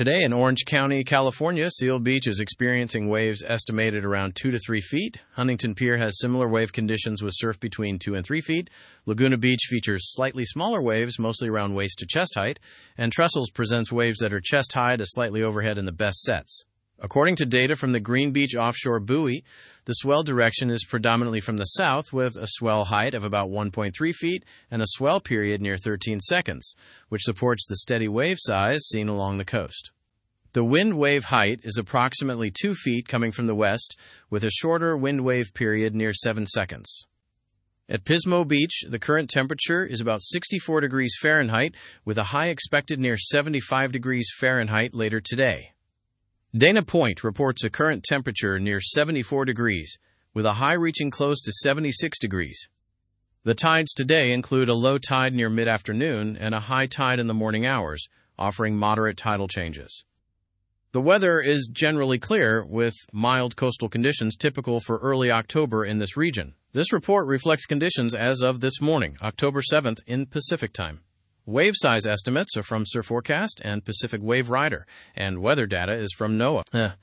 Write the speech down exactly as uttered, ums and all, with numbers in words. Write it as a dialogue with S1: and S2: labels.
S1: Today in Orange County, California, Seal Beach is experiencing waves estimated around two to three feet. Huntington Pier has similar wave conditions with surf between two and three feet. Laguna Beach features slightly smaller waves, mostly around waist to chest height. And Trestles presents waves that are chest high to slightly overhead in the best sets. According to data from the Green Beach offshore buoy, the swell direction is predominantly from the south, with a swell height of about one point three feet and a swell period near thirteen seconds, which supports the steady wave size seen along the coast. The wind wave height is approximately two feet coming from the west, with a shorter wind wave period near seven seconds. At Pismo Beach, the current temperature is about sixty-four degrees Fahrenheit, with a high expected near seventy-five degrees Fahrenheit later today. Dana Point reports a current temperature near seventy-four degrees, with a high reaching close to seventy-six degrees. The tides today include a low tide near mid-afternoon and a high tide in the morning hours, offering moderate tidal changes. The weather is generally clear, with mild coastal conditions typical for early October in this region. This report reflects conditions as of this morning, October seventh, in Pacific Time. Wave size estimates are from Surf Forecast and Pacific Wave Rider, and weather data is from NOAA.